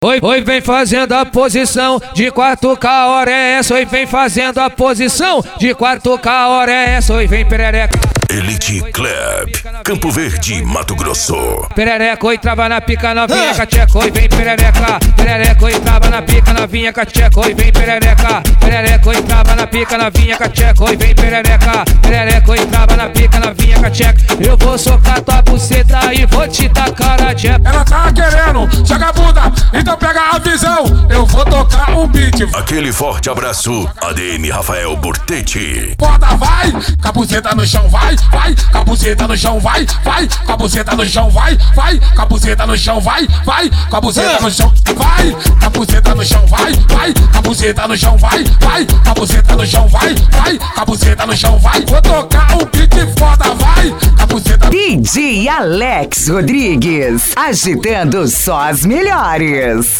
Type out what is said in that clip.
Oi, vem fazendo a posição de 4K, hora é essa. Oi, vem fazendo a posição de 4K, hora é essa. Oi, vem perereca. Elite Club, Campo Verde, Mato Grosso. Perereca, oi, trava na pica, novinha cacheca. Oi, vem perereca. Perereca, oi, trava na pica, novinha cacheca. Oi, vem perereca. Perereca, oi, trava na pica, novinha cacheca. Oi, vem perereca. Perereca, oi, trava na pica, novinha cacheca. Eu vou socar tua buceta e vou te tacar a jeca. Ela tá querendo, joga a bunda, então pega a visão. Eu vou tocar um beat. Aquele forte abraço, ADM Rafael Bortetti. Foda, vai, com a buceta no chão, vai, vai, com a buceta no chão, vai, vai, com a buceta no chão, vai, vai, com a buceta no chão, vai, vai, com a buceta no chão, vai, com a buceta no chão, vai, vai, com a buceta no chão, vai, vai, com a buceta no chão, vai, vai, com a buceta no chão, vai. Vou tocar um beat foda, vai, com a buceta. DJ Alex Rodrigues, agitando só as melhores.